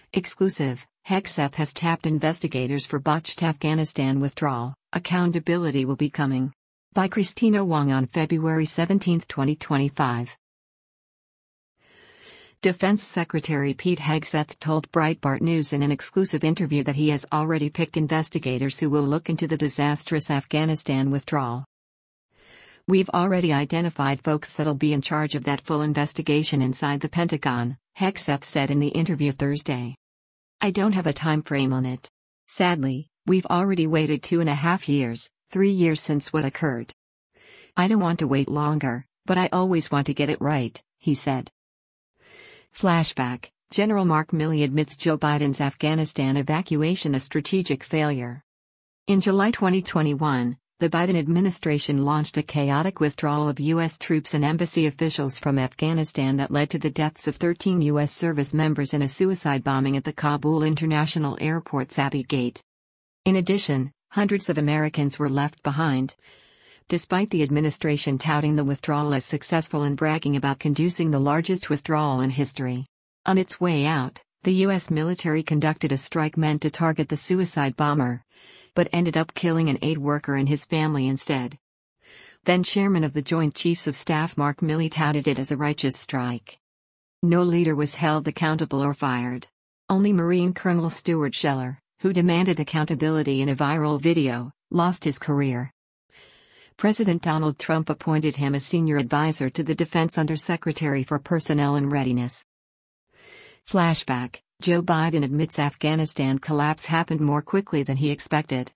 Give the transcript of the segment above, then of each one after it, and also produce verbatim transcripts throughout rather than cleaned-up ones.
Exclusive: Hegseth has tapped investigators for botched Afghanistan withdrawal. Accountability will be coming. By Christina Wong on February seventeenth, twenty twenty-five. Defense Secretary Pete Hegseth told Breitbart News in an exclusive interview that he has already picked investigators who will look into the disastrous Afghanistan withdrawal. "We've already identified folks that'll be in charge of that full investigation inside the Pentagon," Hegseth said in the interview Thursday. "I don't have a time frame on it. Sadly, we've already waited two and a half years, three years since what occurred. I don't want to wait longer, but I always want to get it right," he said. Flashback: General Mark Milley admits Joe Biden's Afghanistan evacuation a strategic failure. In July twenty twenty-one, the Biden administration launched a chaotic withdrawal of U S troops and embassy officials from Afghanistan that led to the deaths of thirteen U S service members in a suicide bombing at the Kabul International Airport's Abbey Gate. In addition, hundreds of Americans were left behind. Despite the administration touting the withdrawal as successful and bragging about conducting the largest withdrawal in history. On its way out, the U S military conducted a strike meant to target the suicide bomber, but ended up killing an aid worker and his family instead. Then Chairman of the Joint Chiefs of Staff Mark Milley touted it as a righteous strike. No leader was held accountable or fired. Only Marine Colonel Stuart Scheller, who demanded accountability in a viral video, lost his career. President Donald Trump appointed him as senior advisor to the Defense Undersecretary for Personnel and Readiness. Flashback: Joe Biden admits Afghanistan collapse happened more quickly than he expected.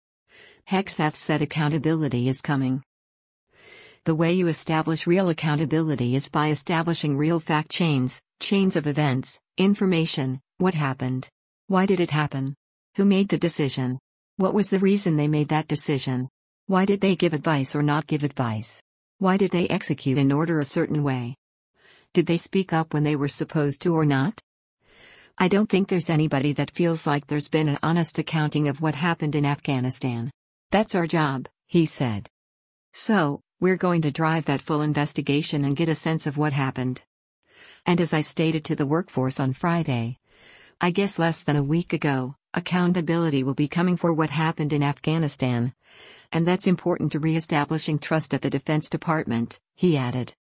Hegseth said accountability is coming. "The way you establish real accountability is by establishing real fact chains, chains of events, information. What happened? Why did it happen? Who made the decision? What was the reason they made that decision? Why did they give advice or not give advice? Why did they execute an order a certain way? Did they speak up when they were supposed to or not? I don't think there's anybody that feels like there's been an honest accounting of what happened in Afghanistan. That's our job," he said. "So, we're going to drive that full investigation and get a sense of what happened. And as I stated to the workforce on Friday, I guess less than a week ago, accountability will be coming for what happened in Afghanistan. And that's important to re-establishing trust at the Defense Department," he added.